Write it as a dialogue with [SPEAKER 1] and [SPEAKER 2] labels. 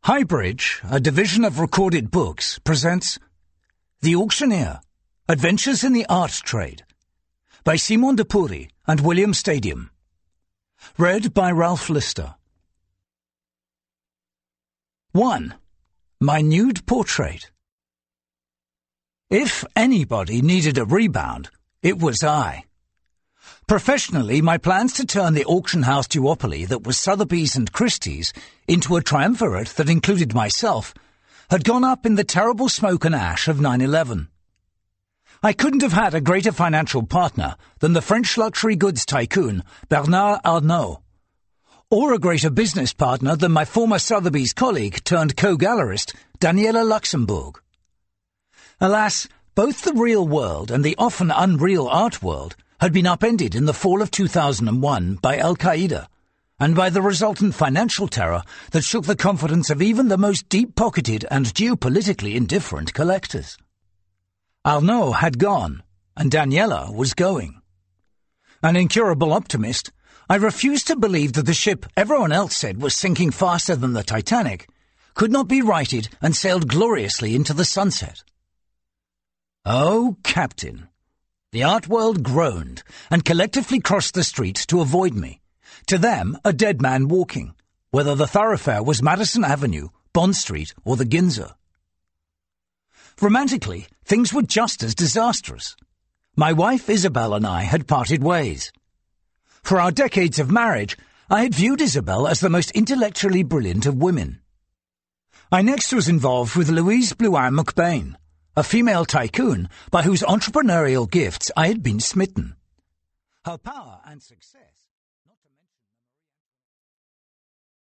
[SPEAKER 1] Highbridge, a division of Recorded Books, presents The Auctioneer, Adventures in the Art Trade, by Simon de Puri and William Stadium. Read by Ralph Lister. 1. My Nude Portrait. If anybody needed a rebound, it was I. Professionally, my plans to turn the auction house duopoly that was Sotheby's and Christie's into a triumvirate that included myself had gone up in the terrible smoke and ash of 9/11. I couldn't have had a greater financial partner than the French luxury goods tycoon Bernard Arnault, or a greater business partner than my former Sotheby's colleague turned co-gallerist Daniela Luxembourg. Alas, both the real world and the often unreal art world had been upended in the fall of 2001 by Al-Qaeda, and by the resultant financial terror that shook the confidence of even the most deep-pocketed and geopolitically indifferent collectors. Arnault had gone, and Daniela was going. An incurable optimist, I refused to believe that the ship everyone else said was sinking faster than the Titanic could not be righted and sailed gloriously into the sunset. Oh, Captain! The art world groaned and collectively crossed the street to avoid me. To them, a dead man walking, whether the thoroughfare was Madison Avenue, Bond Street, or the Ginza. Romantically, things were just as disastrous. My wife Isabel and I had parted ways. For our decades of marriage, I had viewed Isabel as the most intellectually brilliant of women. I next was involved with Louise Blouin McBain, a female tycoon by whose entrepreneurial gifts I had been smitten. Her power and success